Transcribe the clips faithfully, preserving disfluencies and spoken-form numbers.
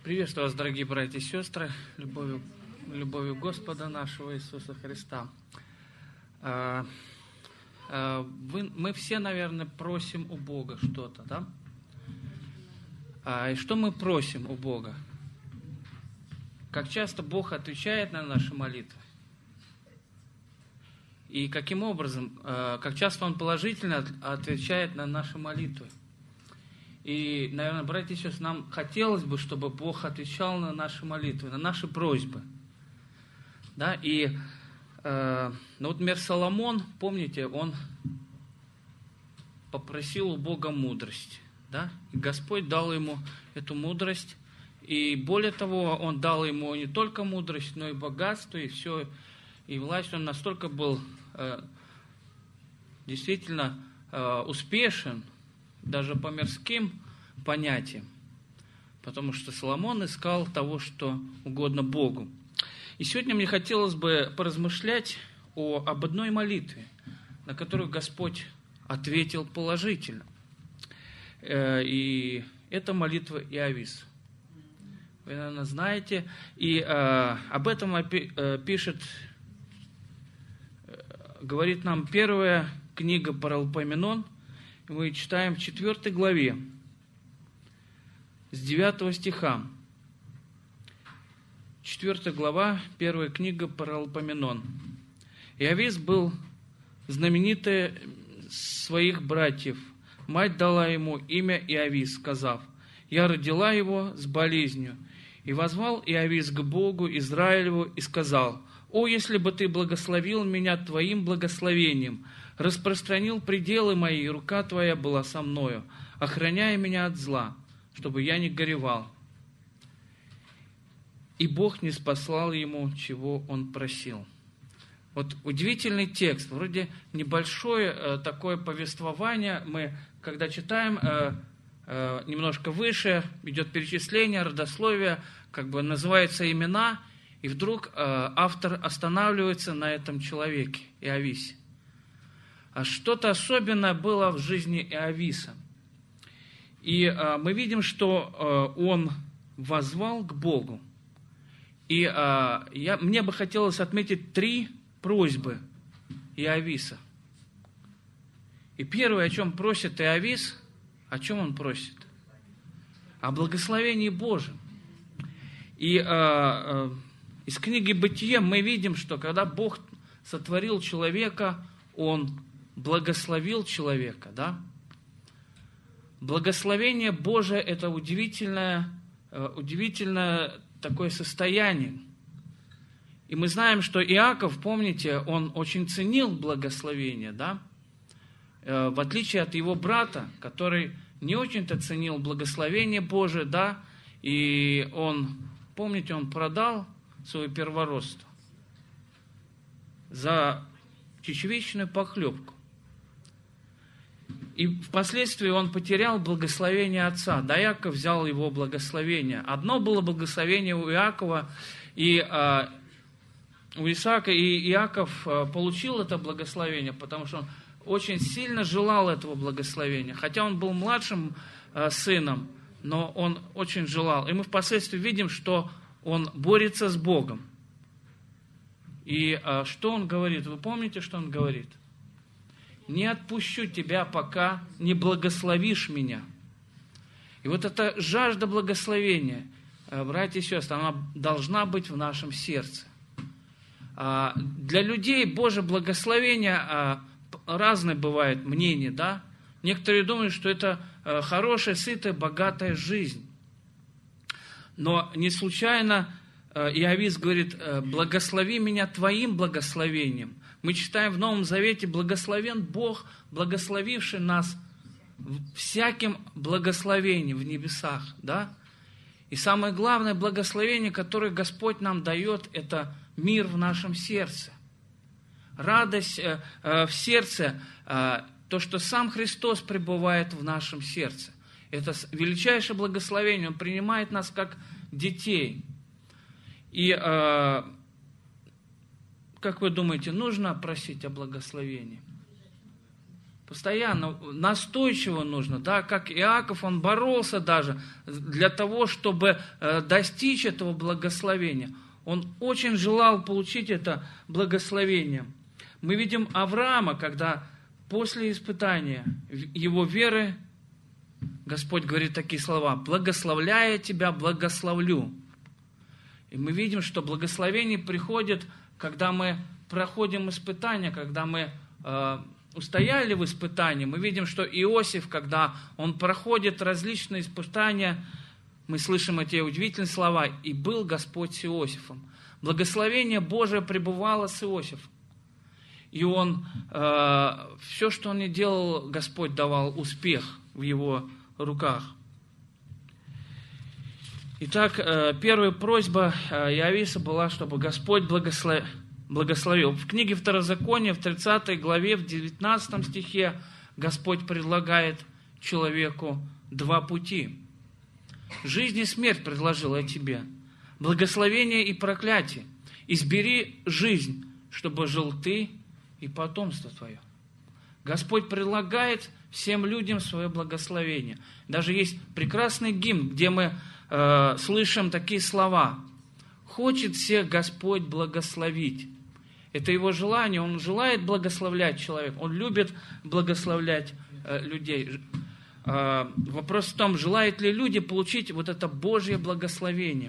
Приветствую вас, дорогие братья и сестры, любовью, любовью Господа нашего Иисуса Христа. А, а, вы, мы все, наверное, просим у Бога что-то, да? А, и что мы просим у Бога? Как часто Бог отвечает на наши молитвы? И каким образом, а, как часто Он положительно отвечает на наши молитвы? И, наверное, братья и сестры, нам хотелось бы, чтобы Бог отвечал на наши молитвы, на наши просьбы. Да? И, э, ну вот, например, Соломон, помните, он попросил у Бога мудрость. Да? И Господь дал ему эту мудрость. И более того, Он дал ему не только мудрость, но и богатство, и все, и власть. Он настолько был э, действительно э, успешен, даже по мирским понятиям, потому что Соломон искал того, что угодно Богу. И сегодня мне хотелось бы поразмышлять о, об одной молитве, на которую Господь ответил положительно. И это молитва Иовис. Вы, наверное, знаете. И э, об этом пишет, говорит нам первая книга Паралипоменон. Мы читаем в четвёртой главе, с девятого стиха. четвёртая глава, первая книга Паралипоменон. Иовис был знаменитый своих братьев. Мать дала ему имя Иовис, сказав: «Я родила его с болезнью». И воззвал Иовис к Богу Израилеву и сказал: «О, если бы ты благословил меня твоим благословением, распространил пределы мои, и рука твоя была со мною, охраняя меня от зла, чтобы я не горевал». И Бог не спаслал ему, чего он просил. Вот удивительный текст, вроде небольшое э, такое повествование. Мы, когда читаем, э, э, немножко выше, идет перечисление, родословие, как бы называются имена, и вдруг э, автор останавливается на этом человеке, Иовисе. А что-то особенное было в жизни Иовиса. И а, мы видим, что а, он воззвал к Богу. И а, я, мне бы хотелось отметить три просьбы Иовиса. И первое, о чем просит Иовис, о чем он просит? О благословении Божьем. И а, а, из книги Бытия мы видим, что когда Бог сотворил человека, Он благословил человека, да? Благословение Божие – это удивительное, удивительное такое состояние. И мы знаем, что Иаков, помните, он очень ценил благословение, да? В отличие от его брата, который не очень-то ценил благословение Божие, да? И он, помните, он продал свое первородство за чечевичную похлебку. И впоследствии он потерял благословение отца. Да, Иаков взял его благословение. Одно было благословение у Иакова, и а, у Исаака, и Иаков а, получил это благословение, потому что он очень сильно желал этого благословения. Хотя он был младшим а, сыном, но он очень желал. И мы впоследствии видим, что он борется с Богом. И а, что он говорит? Вы помните, что он говорит? «Не отпущу тебя, пока не благословишь меня». И вот эта жажда благословения, братья и сестры, она должна быть в нашем сердце. Для людей Божье благословение разное бывает мнение, да? Некоторые думают, что это хорошая, сытая, богатая жизнь. Но не случайно Иовис говорит: «Благослови меня твоим благословением». Мы читаем в Новом Завете: «Благословен Бог, благословивший нас всяким благословением в небесах». Да? И самое главное благословение, которое Господь нам дает, это мир в нашем сердце. Радость э, э, в сердце, э, то, что сам Христос пребывает в нашем сердце. Это величайшее благословение. Он принимает нас как детей. И э, как вы думаете, нужно просить о благословении? Постоянно, настойчиво нужно, да, как Иаков, он боролся даже для того, чтобы достичь этого благословения. Он очень желал получить это благословение. Мы видим Авраама, когда после испытания его веры Господь говорит такие слова: «Благословляя тебя, благословлю». И мы видим, что благословение приходит, когда мы проходим испытания, когда мы э, устояли в испытании. Мы видим, что Иосиф, когда он проходит различные испытания, мы слышим эти удивительные слова: «И был Господь с Иосифом». Благословение Божие пребывало с Иосифом. И он, э, все, что он не делал, Господь давал успех в его руках. Итак, э, первая просьба э, Иовиса была, чтобы Господь благословил. благословил. В книге Второзакония, в тридцатой главе, в девятнадцатом стихе Господь предлагает человеку два пути. Жизнь и смерть предложил я тебе, благословение и проклятие. Избери жизнь, чтобы жил ты и потомство твое. Господь предлагает всем людям свое благословение. Даже есть прекрасный гимн, где мы э, слышим такие слова: «Хочет всех Господь благословить». Это его желание, он желает благословлять человека, он любит благословлять э, людей. Э, вопрос в том, желают ли люди получить вот это Божье благословение.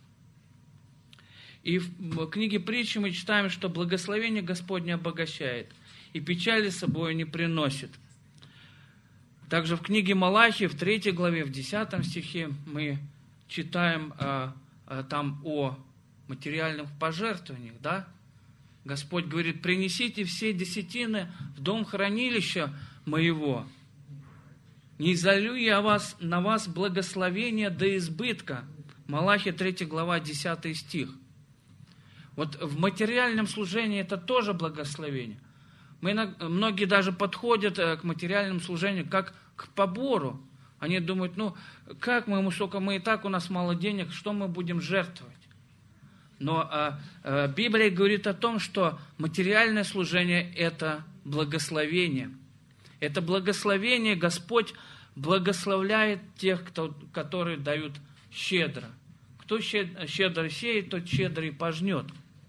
И в книге Притчи мы читаем, что благословение Господне обогащает и печали с собой не приносит. Также в книге Малахии, в третьей главе, в десятом стихе мы читаем э, э, там о материальных пожертвованиях, да? Господь говорит: принесите все десятины в дом хранилища моего. Не изолью я вас, на вас благословение до избытка. Малахия третья глава, десятый стих. Вот в материальном служении это тоже благословение. Мы, многие даже подходят к материальному служению как к побору. Они думают: ну как мы, сколько мы и так, у нас мало денег, что мы будем жертвовать? Но а, а, Библия говорит о том, что материальное служение – это благословение. Это благословение Господь благословляет тех, кто, которые дают щедро. Кто щедро сеет, тот щедро и пожнет.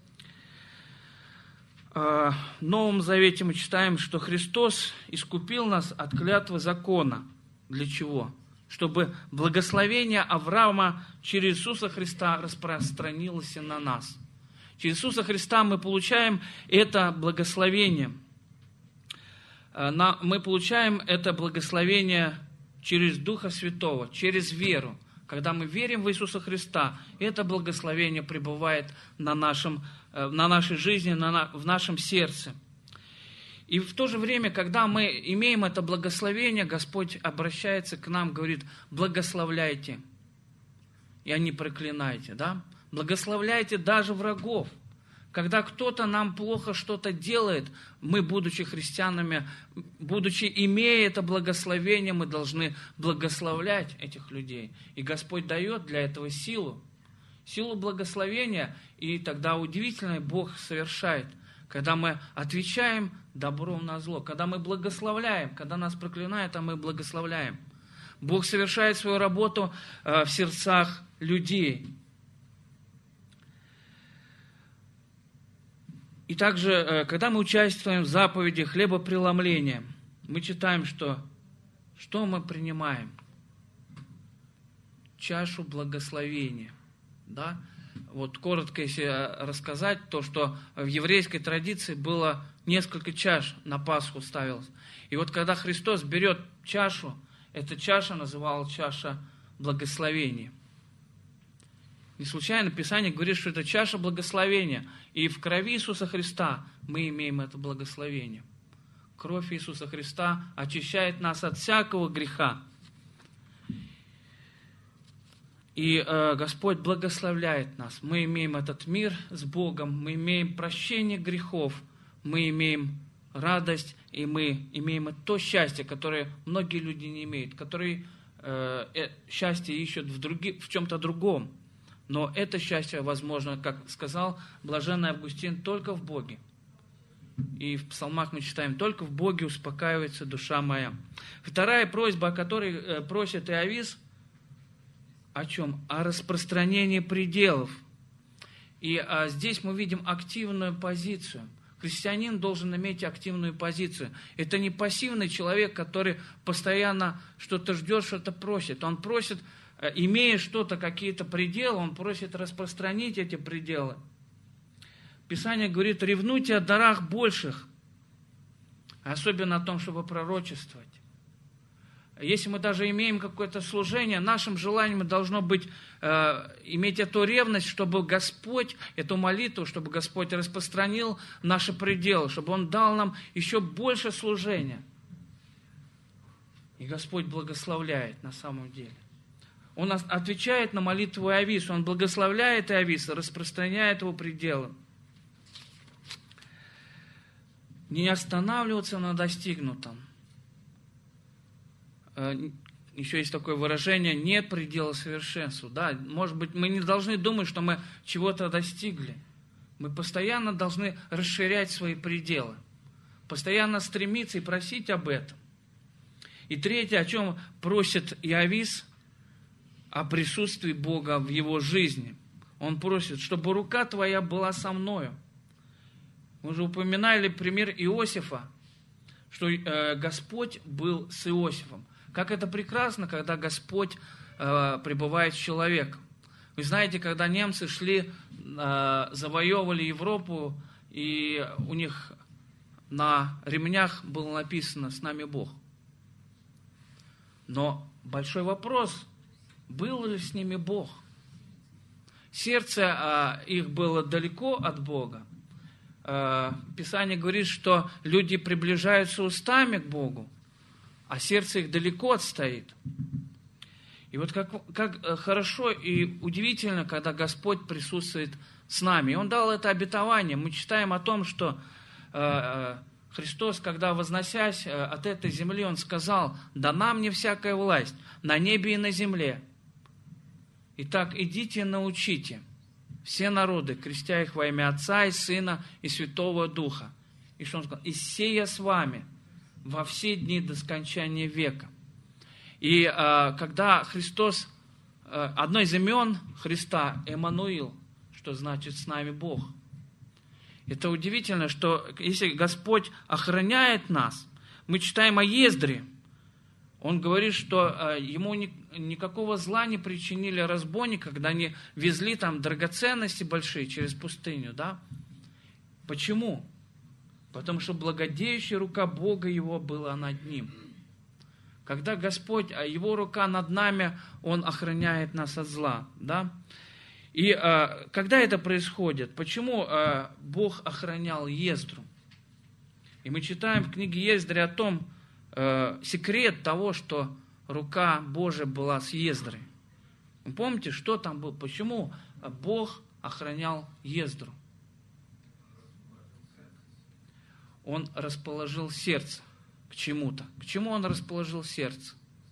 В Новом Завете мы читаем, что Христос искупил нас от клятвы закона. Для чего? Чтобы благословение Авраама через Иисуса Христа распространилось и на нас. Через Иисуса Христа мы получаем это благословение. Мы получаем это благословение через Духа Святого, через веру. Когда мы верим в Иисуса Христа, это благословение пребывает на, нашем, на нашей жизни, на, в нашем сердце. И в то же время, когда мы имеем это благословение, Господь обращается к нам, говорит: благословляйте, и не проклинайте, да? Благословляйте даже врагов. Когда кто-то нам плохо что-то делает, мы, будучи христианами, будучи имея это благословение, мы должны благословлять этих людей. И Господь дает для этого силу, силу благословения, и тогда удивительное Бог совершает. Когда мы отвечаем добром на зло, когда мы благословляем, когда нас проклинают, а мы благословляем. Бог совершает свою работу в сердцах людей. И также, когда мы участвуем в заповеди хлебопреломления, мы читаем, что, что мы принимаем? Чашу благословения. Да? Вот коротко, если рассказать, то, что в еврейской традиции было несколько чаш на Пасху ставилось. И вот когда Христос берет чашу, эта чаша называлась чаша благословения. Не случайно Писание говорит, что это чаша благословения. И в крови Иисуса Христа мы имеем это благословение. Кровь Иисуса Христа очищает нас от всякого греха. И э, Господь благословляет нас. Мы имеем этот мир с Богом, мы имеем прощение грехов, мы имеем радость, и мы имеем то счастье, которое многие люди не имеют, которые э, э, счастье ищут в, други, в чем-то другом. Но это счастье возможно, как сказал блаженный Августин, только в Боге. И в псалмах мы читаем: «Только в Боге успокаивается душа моя». Вторая просьба, о которой просит Иовис, о чем? О распространении пределов. И а, здесь мы видим активную позицию. Христианин должен иметь активную позицию. Это не пассивный человек, который постоянно что-то ждет, что-то просит. Он просит, имея что-то, какие-то пределы, он просит распространить эти пределы. Писание говорит: ревнуйте о дарах больших, особенно о том, чтобы пророчествовать. Если мы даже имеем какое-то служение, нашим желанием должно быть э, иметь эту ревность, чтобы Господь, эту молитву, чтобы Господь распространил наши пределы, чтобы Он дал нам еще больше служения. И Господь благословляет на самом деле. Он отвечает на молитву Иовиса, Он благословляет Иовиса, распространяет его пределы. Не останавливаться на достигнутом. Еще есть такое выражение: нет предела совершенству. Да, может быть, мы не должны думать, что мы чего-то достигли. Мы постоянно должны расширять свои пределы. Постоянно стремиться и просить об этом. И третье, о чем просит Иовис: о присутствии Бога в его жизни. Он просит, чтобы рука твоя была со мною. Мы уже упоминали пример Иосифа, что э, Господь был с Иосифом. Как это прекрасно, когда Господь э, пребывает с человеком. Вы знаете, когда немцы шли, э, завоевывали Европу, и у них на ремнях было написано «С нами Бог». Но большой вопрос: был ли с ними Бог? Сердце э, их было далеко от Бога. Э, Писание говорит, что люди приближаются устами к Богу, а сердце их далеко отстоит. И вот как, как хорошо и удивительно, когда Господь присутствует с нами. И Он дал это обетование. Мы читаем о том, что э, Христос, когда возносясь э, от этой земли, Он сказал: «Дана мне всякая власть на небе и на земле. Итак, идите и научите все народы, крестя их во имя Отца и Сына и Святого Духа». И что Он сказал? «И сея с вами во все дни до скончания века». И э, когда Христос, э, одно из имен Христа, Эммануил, что значит «с нами Бог». Это удивительно, что если Господь охраняет нас, мы читаем о Ездре, он говорит, что э, ему ни, никакого зла не причинили разбойники, когда они везли там драгоценности большие через пустыню, да? Почему? Потому что благодеющая рука Бога его была над ним. Когда Господь, Его рука над нами, Он охраняет нас от зла. Да? И а, когда это происходит? Почему а, Бог охранял Ездру? И мы читаем в книге Ездры о том, а, секрет того, что рука Божия была с Ездрой. Вы помните, что там было? Почему Бог охранял Ездру? Он расположил сердце к чему-то. К чему Он расположил сердце?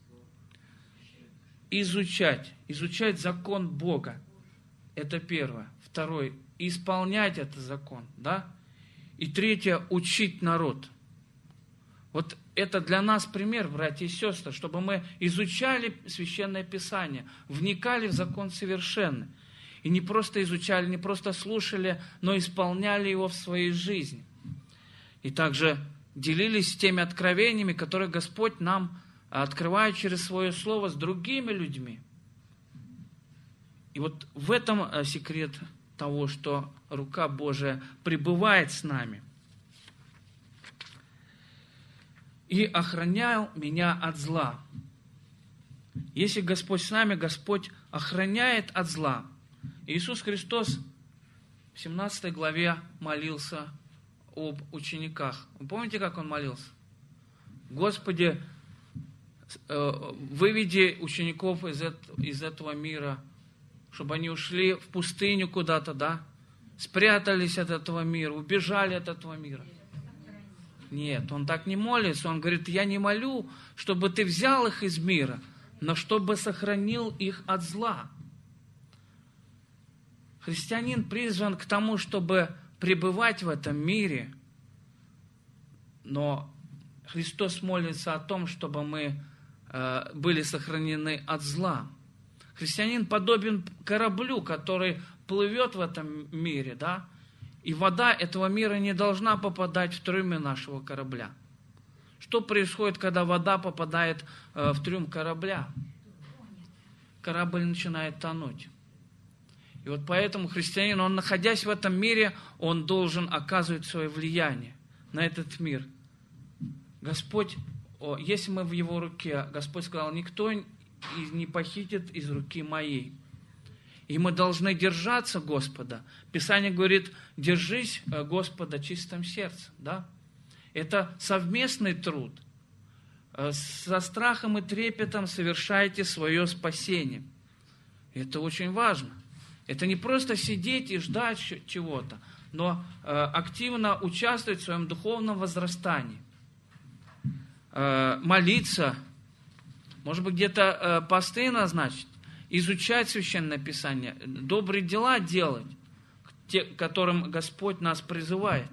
Изучать. Изучать закон Бога. Это первое. Второе. Исполнять этот закон. Да? И третье. Учить народ. Вот это для нас пример, братья и сестры, чтобы мы изучали Священное Писание, вникали в закон совершенный. И не просто изучали, не просто слушали, но исполняли его в своей жизни. И также делились теми откровениями, которые Господь нам открывает через Свое Слово с другими людьми. И вот в этом секрет того, что рука Божия пребывает с нами. «И охранял меня от зла». Если Господь с нами, Господь охраняет от зла. Иисус Христос в семнадцатой главе молился об учениках. Вы помните, как Он молился? «Господи, выведи учеников из этого мира, чтобы они ушли в пустыню куда-то, да? Спрятались от этого мира, убежали от этого мира». Нет, Он так не молится. Он говорит: «Я не молю, чтобы Ты взял их из мира, но чтобы сохранил их от зла». Христианин призван к тому, чтобы пребывать в этом мире, Но Христос молится о том, чтобы мы э, были сохранены от зла. Христианин подобен кораблю, который плывет в этом мире, да? И вода этого мира не должна попадать в трюмы нашего корабля. Что происходит, когда вода попадает э, в трюм корабля? Корабль начинает тонуть. И вот поэтому христианин, он, находясь в этом мире, он должен оказывать свое влияние на этот мир. Господь, о, если мы в Его руке, Господь сказал, никто не похитит из руки моей. И мы должны держаться Господа. Писание говорит, держись Господа чистым сердцем. Да? Это совместный труд. Со страхом и трепетом совершайте свое спасение. Это очень важно. Это не просто сидеть и ждать чего-то, но активно участвовать в своем духовном возрастании. Молиться, может быть, где-то посты назначить, изучать Священное Писание, добрые дела делать, те, к которым Господь нас призывает.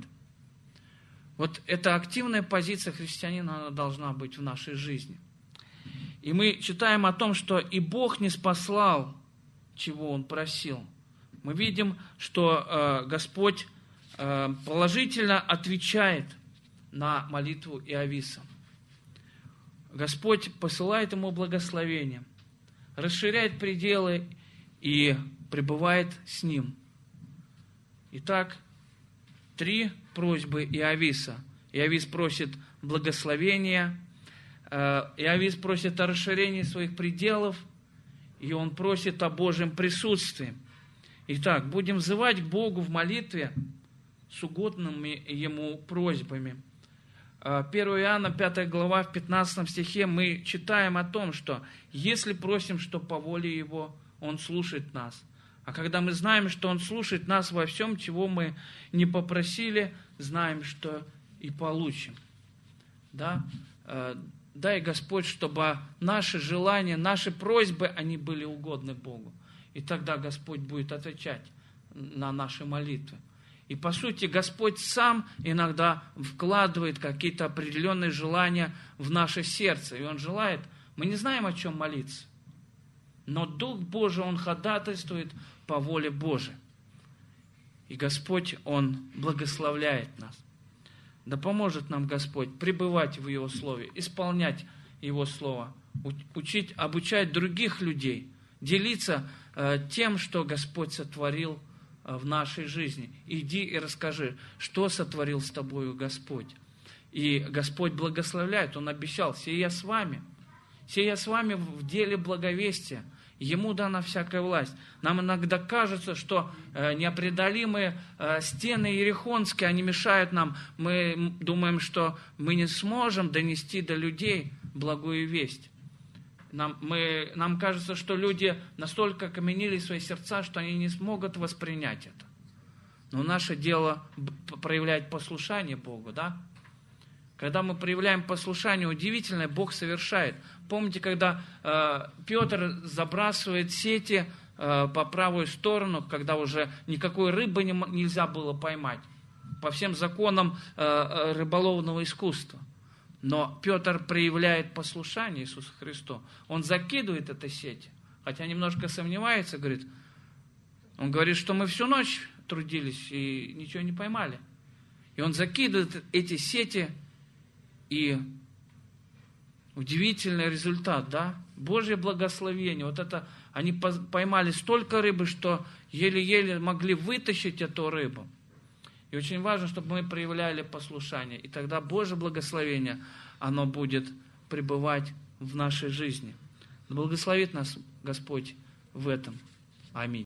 Вот эта активная позиция христианина, она должна быть в нашей жизни. И мы читаем о том, что и Бог не спаслал, чего Он просил. Мы видим, что э, Господь э, положительно отвечает на молитву Иовиса. Господь посылает ему благословение, расширяет пределы и пребывает с ним. Итак, три просьбы Иовиса. Иовис просит благословения, Иовис просит о расширении своих пределов, и он просит о Божьем присутствии. Итак, будем взывать к Богу в молитве с угодными Ему просьбами. первое Иоанна, пятая глава, в пятнадцатом стихе мы читаем о том, что если просим, что по воле Его, Он слушает нас. А когда мы знаем, что Он слушает нас во всем, чего мы не попросили, знаем, что и получим. Да? Дай, Господь, чтобы наши желания, наши просьбы, они были угодны Богу. И тогда Господь будет отвечать на наши молитвы. И по сути Господь сам иногда вкладывает какие-то определенные желания в наше сердце. И Он желает, мы не знаем, о чем молиться, но Дух Божий, Он ходатайствует по воле Божией. И Господь, Он благословляет нас. Да поможет нам Господь пребывать в Его Слове, исполнять Его Слово, учить, обучать других людей, делиться э, тем, что Господь сотворил э, в нашей жизни. Иди и расскажи, что сотворил с тобою Господь. И Господь благословляет, Он обещал, сия с вами, сия с вами в деле благовестия. Ему дана всякая власть. Нам иногда кажется, что э, непреодолимые э, стены иерихонские, они мешают нам. Мы думаем, что мы не сможем донести до людей благую весть. Нам, мы, нам кажется, что люди настолько окаменили свои сердца, что они не смогут воспринять это. Но наше дело проявлять послушание Богу, да? Когда мы проявляем послушание, удивительное Бог совершает. Помните, когда э, Петр забрасывает сети э, по правую сторону, когда уже никакой рыбы не, нельзя было поймать, по всем законам э, рыболовного искусства. Но Петр проявляет послушание Иисусу Христу. Он закидывает эти сети, хотя немножко сомневается, говорит, он говорит, что мы всю ночь трудились и ничего не поймали. И он закидывает эти сети, и удивительный результат, да? Божье благословение. Вот это, они поймали столько рыбы, что еле-еле могли вытащить эту рыбу. И очень важно, чтобы мы проявляли послушание. И тогда Божье благословение, оно будет пребывать в нашей жизни. Благословит нас Господь в этом. Аминь.